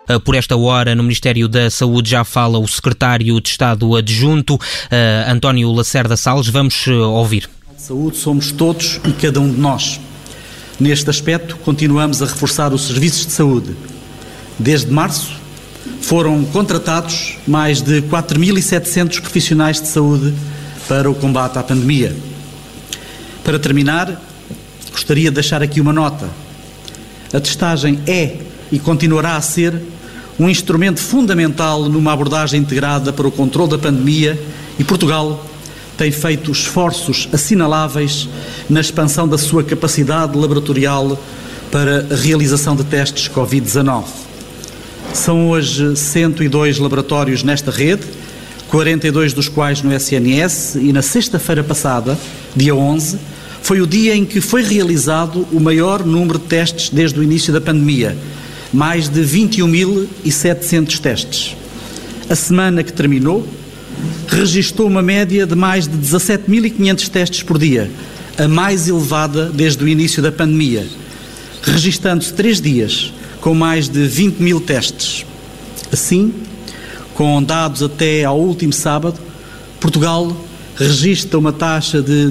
por esta hora no Ministério da Saúde já fala o Secretário de Estado Adjunto, António Lacerda Salles. Vamos ouvir. Saúde somos todos e cada um de nós. Neste aspecto, continuamos a reforçar os serviços de saúde. Desde março, foram contratados mais de 4.700 profissionais de saúde para o combate à pandemia. Para terminar, gostaria de deixar aqui uma nota. A testagem é e continuará a ser um instrumento fundamental numa abordagem integrada para o controle da pandemia e Portugal tem feito esforços assinaláveis na expansão da sua capacidade laboratorial para a realização de testes Covid-19. São hoje 102 laboratórios nesta rede, 42 dos quais no SNS, e na sexta-feira passada, dia 11, foi o dia em que foi realizado o maior número de testes desde o início da pandemia, mais de 21.700 testes. A semana que terminou registrou uma média de mais de 17.500 testes por dia, a mais elevada desde o início da pandemia, registando-se 3 dias com mais de 20.000 testes. Assim, com dados até ao último sábado, Portugal registra uma taxa de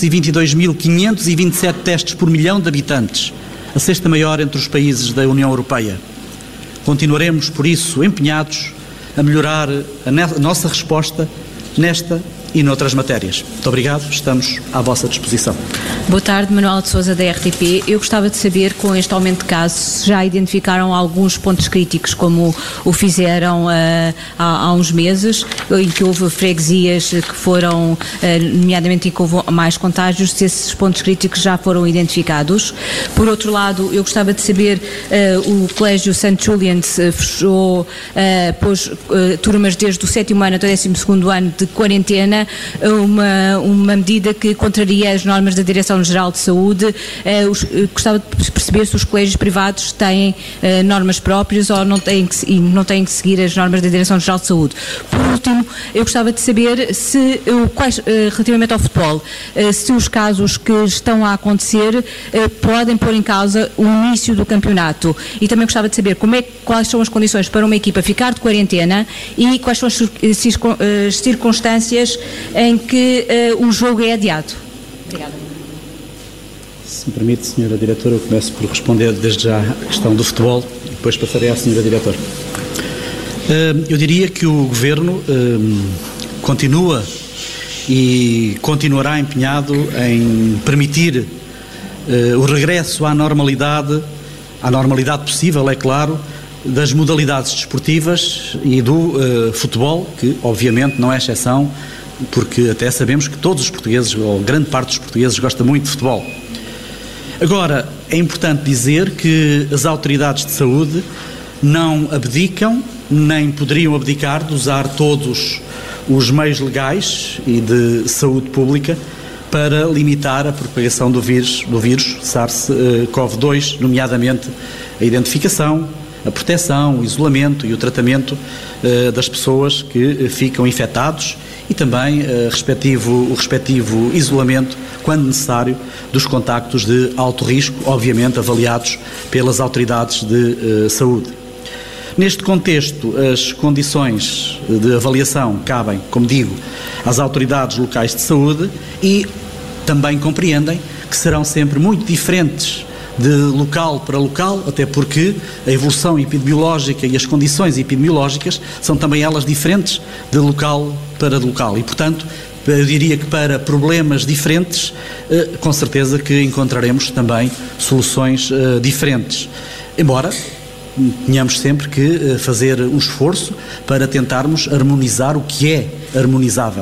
222.527 testes por milhão de habitantes, a sexta maior entre os países da União Europeia. Continuaremos, por isso, empenhados a melhorar a nossa resposta nesta e noutras matérias. Muito obrigado, estamos à vossa disposição. Boa tarde, Manuel de Sousa, da RTP. Eu gostava de saber, com este aumento de casos, já identificaram alguns pontos críticos, como o fizeram há uns meses, em que houve freguesias que foram, nomeadamente em que houve mais contágios, se esses pontos críticos já foram identificados. Por outro lado, eu gostava de saber, o Colégio St. Julian's fechou, pôs turmas desde o 7º ano até o 12º ano de quarentena, uma medida que contraria as normas da Direção-Geral de Saúde. Gostava de perceber se os colégios privados têm normas próprias ou não têm que seguir as normas da Direção-Geral de Saúde. Por último, eu gostava de saber se, relativamente ao futebol, se os casos que estão a acontecer podem pôr em causa o início do campeonato. E também gostava de saber quais são as condições para uma equipa ficar de quarentena e quais são as circunstâncias em que um jogo é adiado. Obrigada. Se me permite, Sra. Diretora, eu começo por responder desde já à questão do futebol e depois passarei à Sra. Diretora. Eu diria que o Governo continua e continuará empenhado em permitir o regresso à normalidade possível, é claro, das modalidades desportivas e do futebol, que obviamente não é exceção, porque até sabemos que todos os portugueses, ou grande parte dos portugueses, gosta muito de futebol. Agora, é importante dizer que as autoridades de saúde não abdicam, nem poderiam abdicar de usar todos os meios legais e de saúde pública para limitar a propagação do vírus SARS-CoV-2, nomeadamente a identificação, a proteção, o isolamento e o tratamento das pessoas que ficam infectados e também o respectivo isolamento, quando necessário, dos contactos de alto risco, obviamente avaliados pelas autoridades de saúde. Neste contexto, as condições de avaliação cabem, como digo, às autoridades locais de saúde e também compreendem que serão sempre muito diferentes de local para local, até porque a evolução epidemiológica e as condições epidemiológicas são também elas diferentes de local para local e, portanto, eu diria que para problemas diferentes, com certeza que encontraremos também soluções diferentes, embora tenhamos sempre que fazer um esforço para tentarmos harmonizar o que é harmonizável.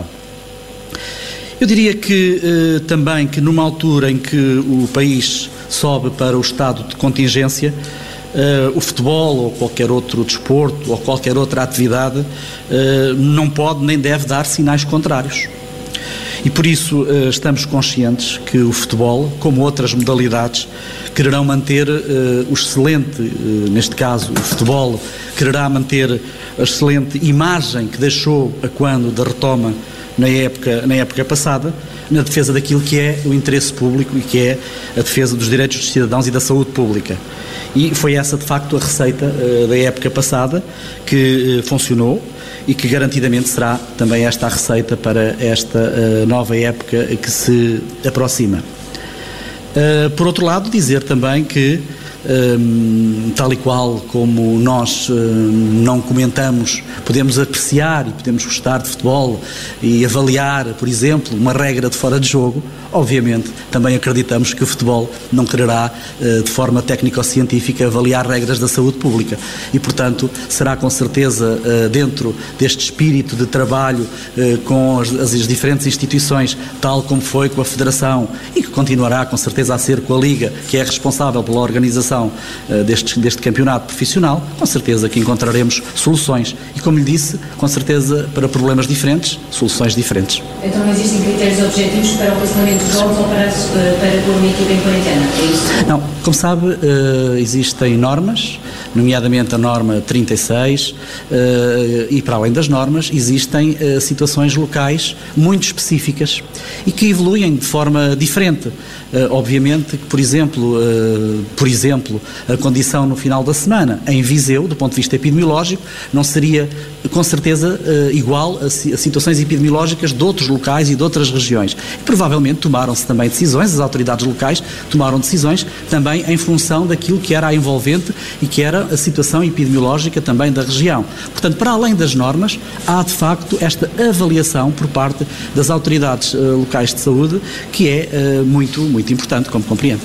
Eu diria que também que numa altura em que o país sobe para o estado de contingência, o futebol ou qualquer outro desporto ou qualquer outra atividade não pode nem deve dar sinais contrários. E por isso estamos conscientes que o futebol, como outras modalidades, quererão manter o excelente, neste caso o futebol, quererá manter a excelente imagem que deixou a quando da retoma na época passada, na defesa daquilo que é o interesse público e que é a defesa dos direitos dos cidadãos e da saúde pública. E foi essa, de facto, a receita da época passada que funcionou e que garantidamente será também esta a receita para esta nova época que se aproxima. Por outro lado, dizer também que, tal e qual como nós não comentamos, podemos apreciar e podemos gostar de futebol e avaliar, por exemplo, uma regra de fora de jogo, obviamente também acreditamos que o futebol não quererá, de forma técnico-científica, avaliar regras da saúde pública e, portanto, será com certeza dentro deste espírito de trabalho com as diferentes instituições, tal como foi com a Federação e que continuará com certeza a ser com a Liga, que é responsável pela organização deste campeonato profissional, com certeza que encontraremos soluções e, como lhe disse, com certeza para problemas diferentes, soluções diferentes. Então não existem critérios objetivos para o cancelamento de jogos ou para pôr uma equipa em quarentena, é isso? Não, como sabe, existem normas, nomeadamente a norma 36, e para além das normas existem situações locais muito específicas e que evoluem de forma diferente. Obviamente que, por exemplo, a condição no final da semana em Viseu, do ponto de vista epidemiológico, não seria com certeza igual a situações epidemiológicas de outros locais e de outras regiões. E, provavelmente tomaram-se também decisões, as autoridades locais tomaram decisões também em função daquilo que era a envolvente e que era a situação epidemiológica também da região. Portanto, para além das normas, há de facto esta avaliação por parte das autoridades locais de saúde que é muito importante, como compreende.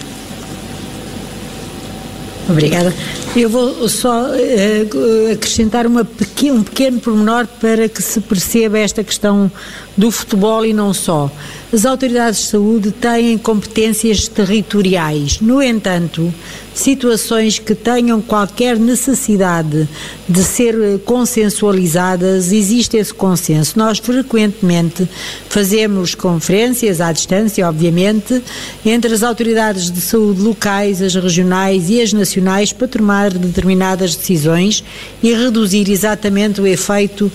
Obrigada. Eu vou só acrescentar um pequeno pormenor para que se perceba esta questão do futebol e não só. As autoridades de saúde têm competências territoriais. No entanto, situações que tenham qualquer necessidade de ser consensualizadas, existe esse consenso. Nós frequentemente fazemos conferências à distância, obviamente, entre as autoridades de saúde locais, as regionais e as nacionais para tomar determinadas decisões e reduzir exatamente o efeito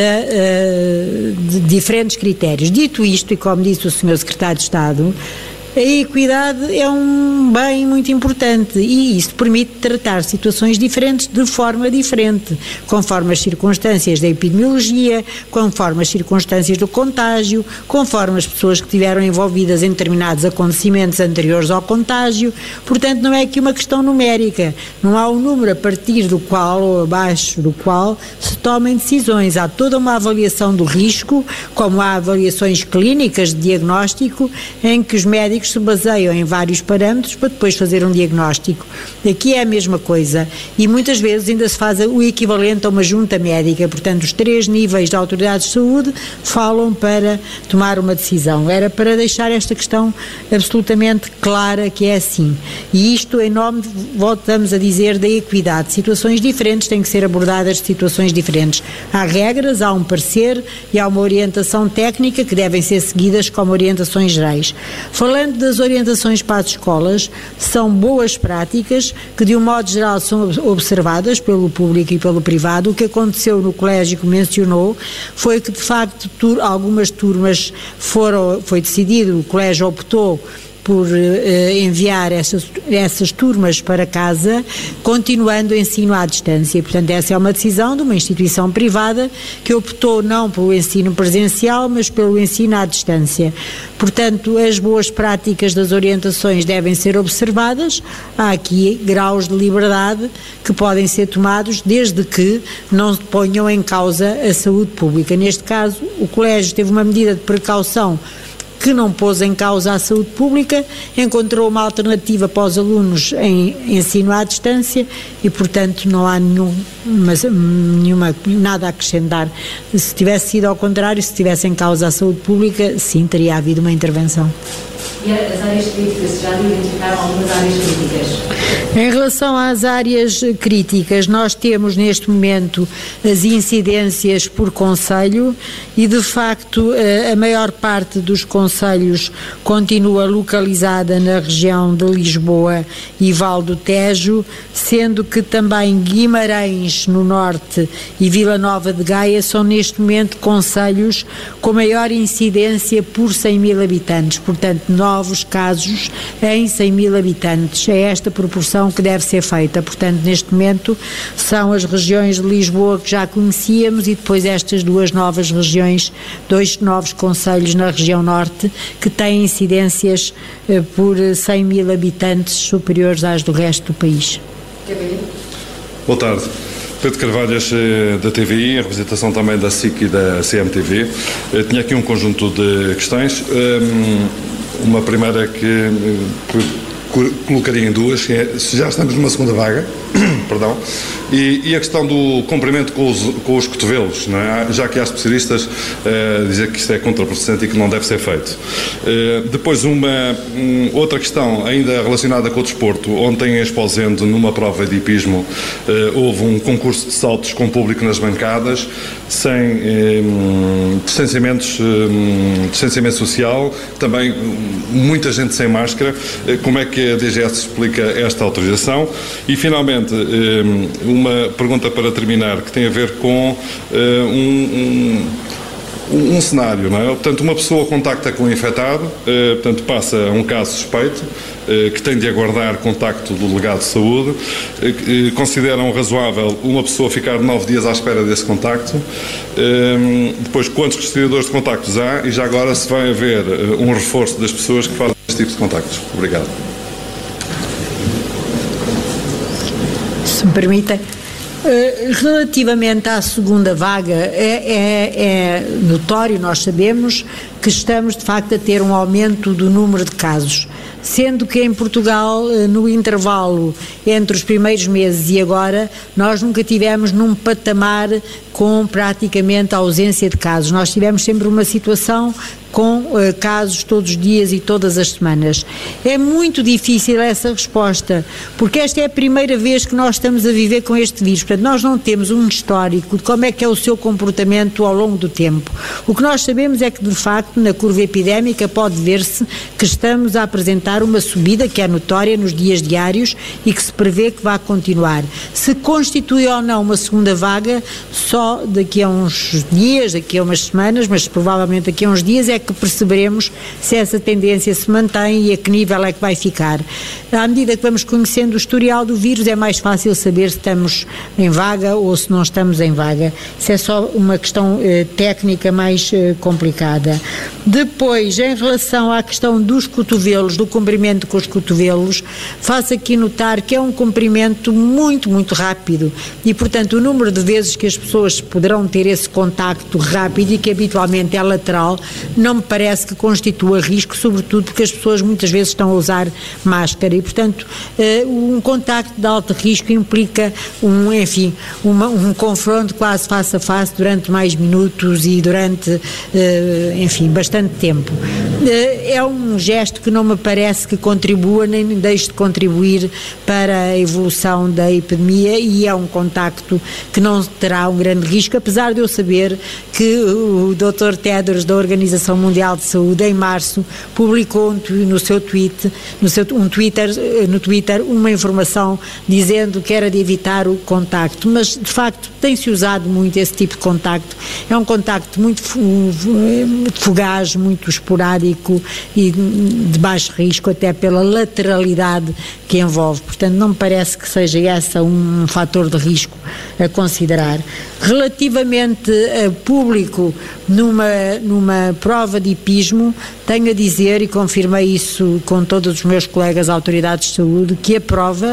de diferentes critérios. Dito isto, e como disse o Sr. Secretário de Estado, a equidade é um bem muito importante e isso permite tratar situações diferentes de forma diferente, conforme as circunstâncias da epidemiologia, conforme as circunstâncias do contágio, conforme as pessoas que estiveram envolvidas em determinados acontecimentos anteriores ao contágio. Portanto, não é aqui uma questão numérica, não há um número a partir do qual ou abaixo do qual se tomem decisões. Há toda uma avaliação do risco, como há avaliações clínicas de diagnóstico, em que os médicos se baseiam em vários parâmetros para depois fazer um diagnóstico. Aqui é a mesma coisa e muitas vezes ainda se faz o equivalente a uma junta médica, portanto os 3 níveis de autoridades de saúde falam para tomar uma decisão. Era para deixar esta questão absolutamente clara que é assim. E isto em nome, voltamos a dizer, da equidade. Situações diferentes têm que ser abordadas de situações diferentes. Há regras, há um parecer e há uma orientação técnica que devem ser seguidas como orientações gerais. Falando das orientações para as escolas, são boas práticas que de um modo geral são observadas pelo público e pelo privado. O que aconteceu no colégio que mencionou foi que de facto algumas turmas foi decidido, o colégio optou por enviar essas turmas para casa, continuando o ensino à distância. Portanto, essa é uma decisão de uma instituição privada que optou não pelo ensino presencial, mas pelo ensino à distância. Portanto, as boas práticas das orientações devem ser observadas. Há aqui graus de liberdade que podem ser tomados desde que não ponham em causa a saúde pública. Neste caso, o colégio teve uma medida de precaução que não pôs em causa a saúde pública, encontrou uma alternativa para os alunos em ensino à distância e, portanto, não há nada a acrescentar. Se tivesse sido ao contrário, se tivesse em causa a saúde pública, sim, teria havido uma intervenção. E as áreas críticas, já identificaram algumas áreas críticas? Em relação às áreas críticas, nós temos neste momento as incidências por concelho e, de facto, a maior parte dos concelhos continua localizada na região de Lisboa e Val do Tejo, sendo que também Guimarães, no norte, e Vila Nova de Gaia são neste momento concelhos com maior incidência por 100 mil habitantes, portanto, novos casos em 100 mil habitantes. É esta proporção que deve ser feita. Portanto, neste momento são as regiões de Lisboa que já conhecíamos e depois estas duas novas regiões, 2 novos concelhos na região norte que têm incidências por 100 mil habitantes superiores às do resto do país. Boa tarde. Pedro Carvalhas, da TVI, em representação também da SIC e da CMTV. Tinha aqui um conjunto de questões. Uma primeira que colocaria em duas, se já estamos numa segunda vaga, perdão, e a questão do cumprimento com os cotovelos, não é? Já que há especialistas dizer que isto é contraproducente e que não deve ser feito. Depois outra questão ainda relacionada com o desporto. Ontem em Esposende, numa prova de hipismo, houve um concurso de saltos com público nas bancadas, sem distanciamento social, também muita gente sem máscara. Como é que a DGS explica esta autorização? E finalmente uma pergunta para terminar, que tem a ver com um cenário, não é? Portanto, uma pessoa contacta com o infectado, portanto, passa a um caso suspeito, que tem de aguardar contacto do delegado de saúde. Consideram razoável uma pessoa ficar 9 dias à espera desse contacto? Depois, quantos rastreadores de contactos há? E já agora, se vai haver um reforço das pessoas que fazem este tipo de contactos? Obrigado. Se me permitem. Relativamente à segunda vaga, é notório, nós sabemos que estamos de facto a ter um aumento do número de casos, sendo que em Portugal, no intervalo entre os primeiros meses e agora, nós nunca tivemos num patamar com praticamente a ausência de casos. Nós tivemos sempre uma situação com casos todos os dias e todas as semanas. É muito difícil essa resposta, porque esta é a primeira vez que nós estamos a viver com este vírus. Portanto, nós não temos um histórico de como é que é o seu comportamento ao longo do tempo. O que nós sabemos é que, de facto, na curva epidémica pode ver-se que estamos a apresentar uma subida que é notória nos dias diários e que se prevê que vai continuar. Se constitui ou não uma segunda vaga, só daqui a uns dias, daqui a umas semanas, mas provavelmente daqui a uns dias é que perceberemos se essa tendência se mantém e a que nível é que vai ficar. À medida que vamos conhecendo o historial do vírus, é mais fácil saber se estamos em vaga ou se não estamos em vaga. Isso é só uma questão técnica mais complicada. Depois, em relação à questão dos cotovelos, do comprimento com os cotovelos, faço aqui notar que é um comprimento muito, muito rápido e, portanto, o número de vezes que as pessoas poderão ter esse contacto rápido e que habitualmente é lateral, não me parece que constitua risco, sobretudo porque as pessoas muitas vezes estão a usar máscara e, portanto, um contacto de alto risco implica um confronto quase face a face durante mais minutos e durante, bastante tempo. É um gesto que não me parece que contribua nem deixe de contribuir para a evolução da epidemia e é um contacto que não terá um grande risco, apesar de eu saber que o Dr. Tedros da Organização Mundial de Saúde em março publicou no Twitter uma informação dizendo que era de evitar o contacto, mas de facto tem-se usado muito esse tipo de contacto. É um contacto muito fugaz, muito esporádico e de baixo risco, até pela lateralidade que envolve. Portanto, não me parece que seja esse um fator de risco a considerar. Relativamente a público numa prova de hipismo, tenho a dizer, e confirmei isso com todos os meus colegas autoridades de saúde, que a prova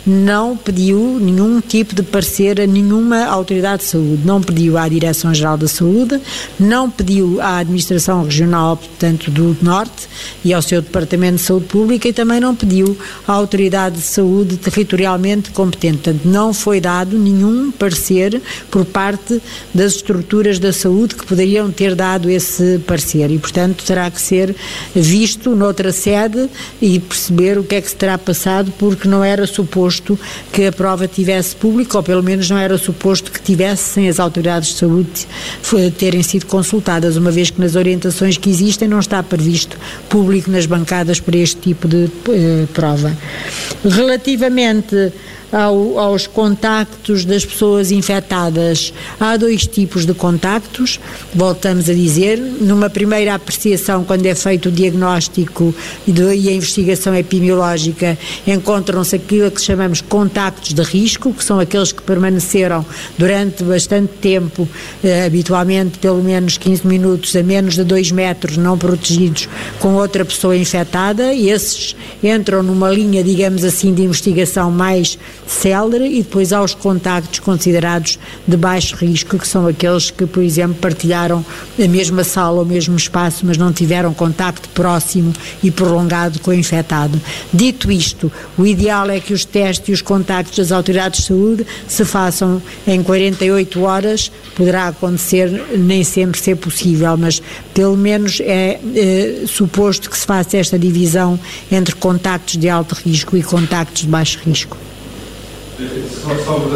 não pediu nenhum tipo de parecer a nenhuma autoridade de saúde, não pediu à Direção-Geral da Saúde, não pediu à Administração Regional, portanto, do Norte e ao seu Departamento de Saúde Pública, e também não pediu à Autoridade de Saúde territorialmente competente. Portanto, não foi dado nenhum parecer por parte das estruturas da saúde que poderiam ter dado esse parecer e, portanto, terá que ser visto noutra sede e perceber o que é que se terá passado, porque não era suposto que a prova tivesse público, ou pelo menos não era suposto que tivesse, sem as autoridades de saúde terem sido consultadas, uma vez que nas orientações que existem não está previsto público nas bancadas para este tipo de prova. Relativamente aos contactos das pessoas infectadas, há 2 tipos de contactos, voltamos a dizer. Numa primeira apreciação, quando é feito o diagnóstico e a investigação epidemiológica, encontram-se aquilo que chamamos contactos de risco, que são aqueles que permaneceram durante bastante tempo, habitualmente pelo menos 15 minutos, a menos de 2 metros, não protegidos, com outra pessoa infectada, e esses entram numa linha, digamos assim, de investigação mais célere, e depois há os contactos considerados de baixo risco, que são aqueles que, por exemplo, partilharam a mesma sala ou o mesmo espaço, mas não tiveram contacto próximo e prolongado com o infectado. Dito isto, o ideal é que os testes e os contactos das autoridades de saúde se façam em 48 horas, poderá acontecer, nem sempre ser possível, mas pelo menos é suposto que se faça esta divisão entre contactos de alto risco e contactos de baixo risco. Em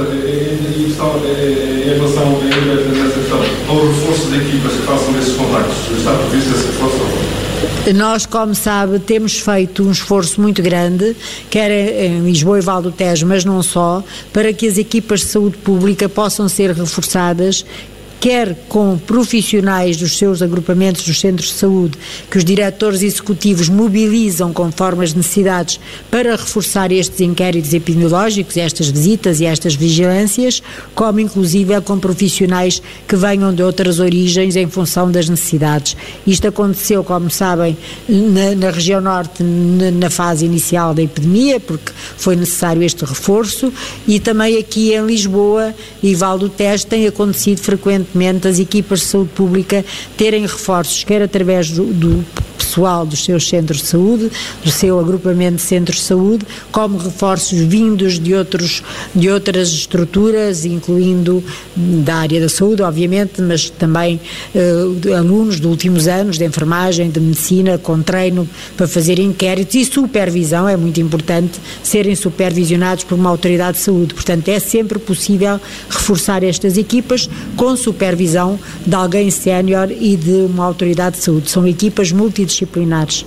relação a essa questão, ao reforço de equipas que façam esses contactos, está previsto esse reforço? Nós, como sabe, temos feito um esforço muito grande, quer em Lisboa e Val do Tejo, mas não só, para que as equipas de saúde pública possam ser reforçadas, quer com profissionais dos seus agrupamentos dos centros de saúde, que os diretores executivos mobilizam conforme as necessidades para reforçar estes inquéritos epidemiológicos, estas visitas e estas vigilâncias, como inclusive com profissionais que venham de outras origens em função das necessidades. Isto aconteceu, como sabem, na região norte, na fase inicial da epidemia, porque foi necessário este reforço, e também aqui em Lisboa e Val do Tejo tem acontecido frequentemente as equipas de saúde pública terem reforços, quer através do pessoal dos seus centros de saúde, do seu agrupamento de centros de saúde, como reforços vindos de outras estruturas, incluindo da área da saúde, obviamente, mas também alunos de últimos anos de enfermagem, de medicina, com treino para fazer inquéritos e supervisão. É muito importante serem supervisionados por uma autoridade de saúde. Portanto, é sempre possível reforçar estas equipas com supervisão de alguém sénior e de uma autoridade de saúde. São equipas multidisciplinares.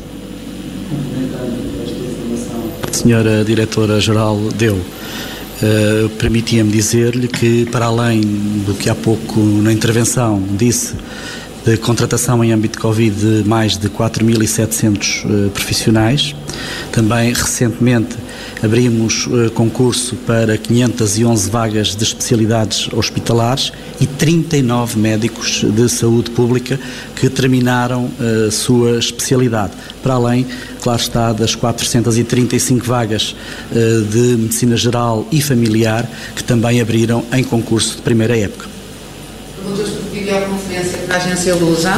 A senhora Diretora-Geral deu, permitia-me dizer-lhe que, para além do que há pouco na intervenção disse, de contratação em âmbito de Covid de mais de 4.700 profissionais, também recentemente abrimos concurso para 511 vagas de especialidades hospitalares e 39 médicos de saúde pública que terminaram a sua especialidade, para além, claro está, das 435 vagas de medicina geral e familiar que também abriram em concurso de primeira época. Perguntas por videoconferência para a agência Lusa.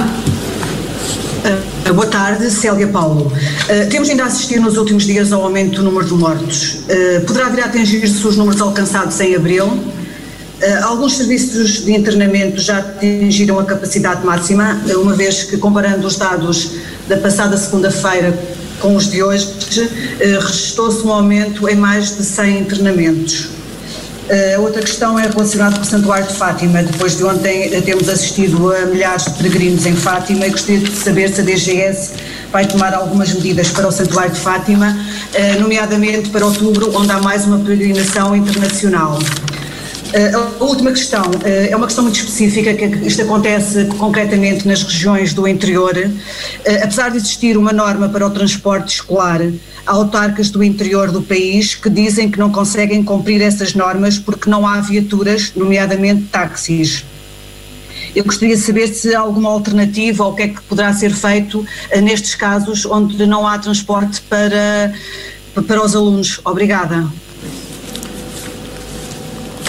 Boa tarde, Célia Paulo. Temos ainda a assistir nos últimos dias ao aumento do número de mortos. Poderá vir a atingir-se os números alcançados em abril? Alguns serviços de internamento já atingiram a capacidade máxima, uma vez que, comparando os dados da passada segunda-feira com os de hoje, registrou-se um aumento em mais de 100 internamentos. A outra questão é relacionada com o Santuário de Fátima. Depois de ontem temos assistido a milhares de peregrinos em Fátima e gostaria de saber se a DGS vai tomar algumas medidas para o Santuário de Fátima, nomeadamente para outubro, onde há mais uma peregrinação internacional. A última questão é uma questão muito específica, que isto acontece concretamente nas regiões do interior. Apesar de existir uma norma para o transporte escolar, há autarcas do interior do país que dizem que não conseguem cumprir essas normas porque não há viaturas, nomeadamente táxis. Eu gostaria de saber se há alguma alternativa ou o que é que poderá ser feito nestes casos onde não há transporte para os alunos. Obrigada.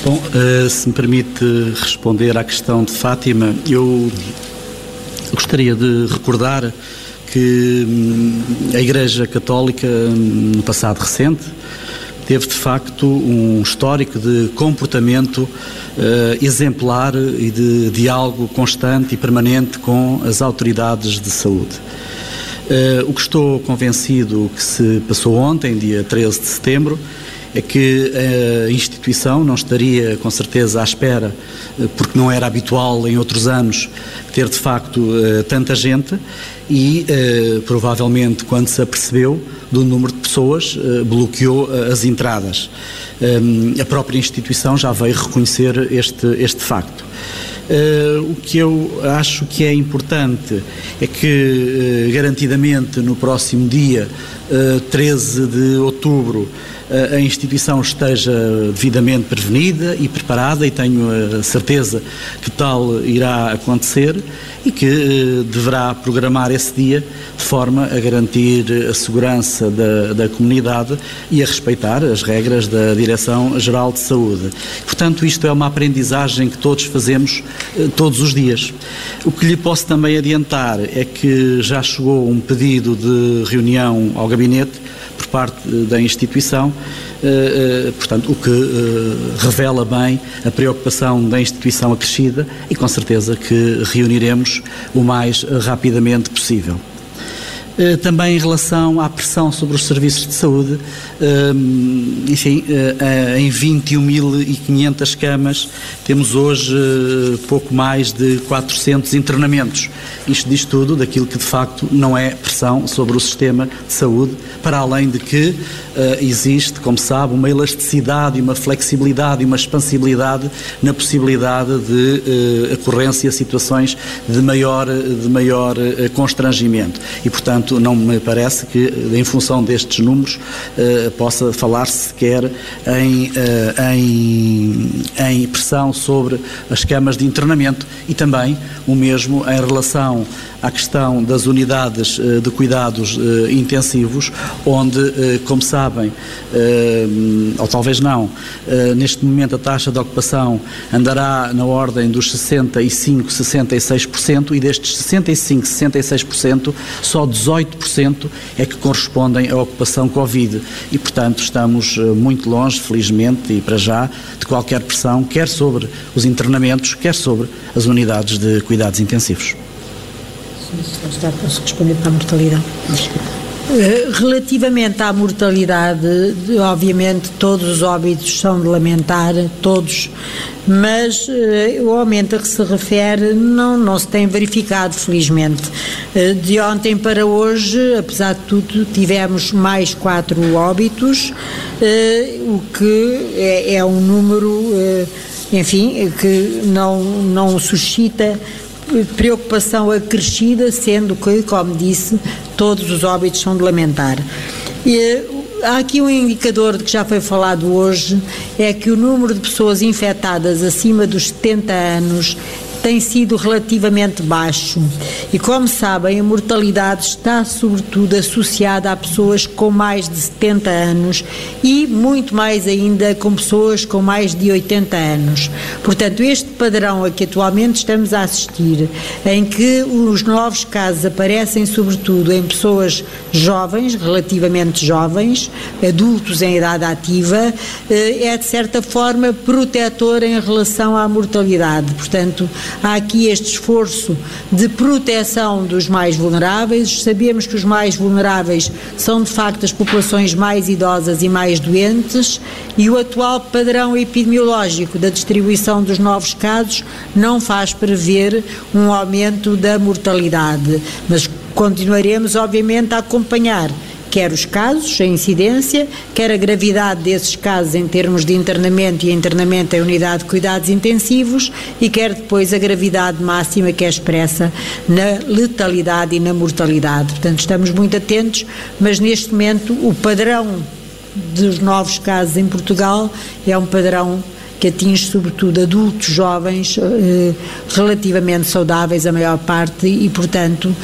Bom, se me permite responder à questão de Fátima, eu gostaria de recordar que a Igreja Católica, no passado recente, teve de facto um histórico de comportamento exemplar e de diálogo constante e permanente com as autoridades de saúde. O que estou convencido que se passou ontem, dia 13 de setembro, é que a instituição não estaria com certeza à espera, porque não era habitual em outros anos ter de facto tanta gente e provavelmente quando se apercebeu do número de pessoas bloqueou as entradas. A própria instituição já veio reconhecer este facto. O que eu acho que é importante é que garantidamente no próximo dia 13 de outubro a instituição esteja devidamente prevenida e preparada, e tenho a certeza que tal irá acontecer e que deverá programar esse dia de forma a garantir a segurança da comunidade e a respeitar as regras da Direção-Geral de Saúde. Portanto, isto é uma aprendizagem que todos fazemos todos os dias. O que lhe posso também adiantar é que já chegou um pedido de reunião ao gabinete por parte da instituição, portanto, o que revela bem a preocupação da instituição acrescida e com certeza que reuniremos o mais rapidamente possível. Também em relação à pressão sobre os serviços de saúde, enfim, em 21.500 camas temos hoje pouco mais de 400 internamentos. Isto diz tudo daquilo que de facto não é pressão sobre o sistema de saúde, para além de que existe, como sabe, uma elasticidade e uma flexibilidade e uma expansibilidade na possibilidade de ocorrência de situações de maior constrangimento. E, portanto, não me parece que, em função destes números, possa falar-se sequer em pressão sobre as camas de internamento, e também o mesmo em relação à questão das unidades de cuidados intensivos, onde, como sabem, ou talvez não, neste momento a taxa de ocupação andará na ordem dos 65%, 66%, e destes 65%, 66%, só 18% é que correspondem à ocupação Covid. E, portanto, estamos muito longe, felizmente, e para já, de qualquer pressão, quer sobre os internamentos, quer sobre as unidades de cuidados intensivos. Posso responder para a mortalidade? Relativamente à mortalidade, obviamente todos os óbitos são de lamentar, todos, mas o aumento a que se refere não se tem verificado, felizmente. De ontem para hoje, apesar de tudo, tivemos mais 4 óbitos, o que é um número, enfim, que não suscita preocupação acrescida, sendo que, como disse, todos os óbitos são de lamentar. Há aqui um indicador de que já foi falado hoje, é que o número de pessoas infectadas acima dos 70 anos tem sido relativamente baixo e, como sabem, a mortalidade está sobretudo associada a pessoas com mais de 70 anos e muito mais ainda com pessoas com mais de 80 anos. Portanto, este padrão a que atualmente estamos a assistir, em que os novos casos aparecem sobretudo em pessoas jovens, relativamente jovens, adultos em idade ativa, é de certa forma protetor em relação à mortalidade. Portanto, há aqui este esforço de proteção dos mais vulneráveis. Sabemos que os mais vulneráveis são de facto as populações mais idosas e mais doentes, e o atual padrão epidemiológico da distribuição dos novos casos não faz prever um aumento da mortalidade, mas continuaremos obviamente a acompanhar quer os casos, a incidência, quer a gravidade desses casos em termos de internamento e internamento em unidade de cuidados intensivos, e quer depois a gravidade máxima que é expressa na letalidade e na mortalidade. Portanto, estamos muito atentos, mas neste momento o padrão dos novos casos em Portugal é um padrão que atinge sobretudo adultos jovens relativamente saudáveis, a maior parte, e portanto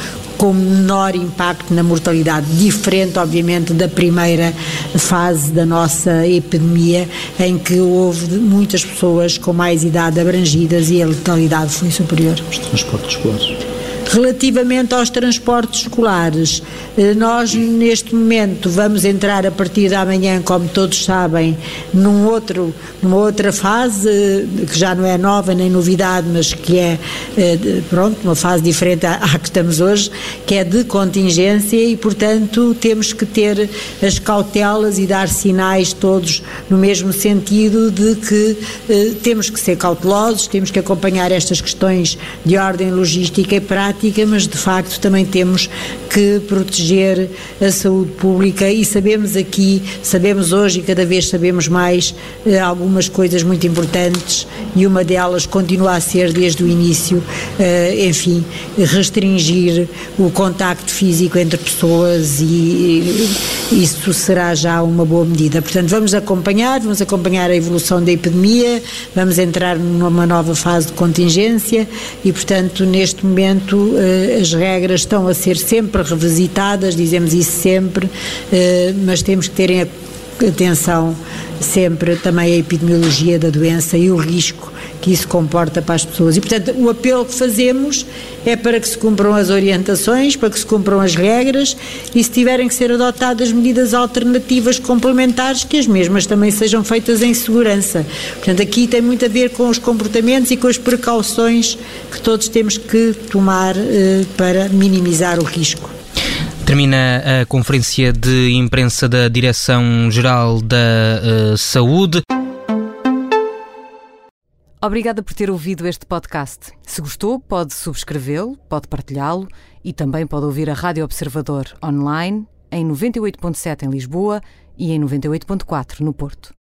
com menor impacto na mortalidade, diferente, obviamente, da primeira fase da nossa epidemia, em que houve muitas pessoas com mais idade abrangidas e a letalidade foi superior. Os transportes escolares. Relativamente aos transportes escolares, nós neste momento vamos entrar a partir de amanhã, como todos sabem, numa outra fase, que já não é nova nem novidade, mas que é, uma fase diferente à que estamos hoje, que é de contingência e, portanto, temos que ter as cautelas e dar sinais todos no mesmo sentido de que temos que ser cautelosos, temos que acompanhar estas questões de ordem logística e prática, mas de facto também temos que proteger a saúde pública e sabemos hoje e cada vez sabemos mais algumas coisas muito importantes e uma delas continua a ser desde o início, restringir o contacto físico entre pessoas e isso será já uma boa medida. Portanto, vamos acompanhar a evolução da epidemia, vamos entrar numa nova fase de contingência e, portanto, neste momento as regras estão a ser sempre revisitadas, dizemos isso sempre, mas temos que terem atenção sempre também à epidemiologia da doença e o risco que isso comporta para as pessoas. E, portanto, o apelo que fazemos é para que se cumpram as orientações, para que se cumpram as regras e, se tiverem que ser adotadas medidas alternativas complementares, que as mesmas também sejam feitas em segurança. Portanto, aqui tem muito a ver com os comportamentos e com as precauções que todos temos que tomar para minimizar o risco. Termina a conferência de imprensa da Direção-Geral da Saúde. Obrigada por ter ouvido este podcast. Se gostou, pode subscrevê-lo, pode partilhá-lo e também pode ouvir a Rádio Observador online em 98.7 em Lisboa e em 98.4 no Porto.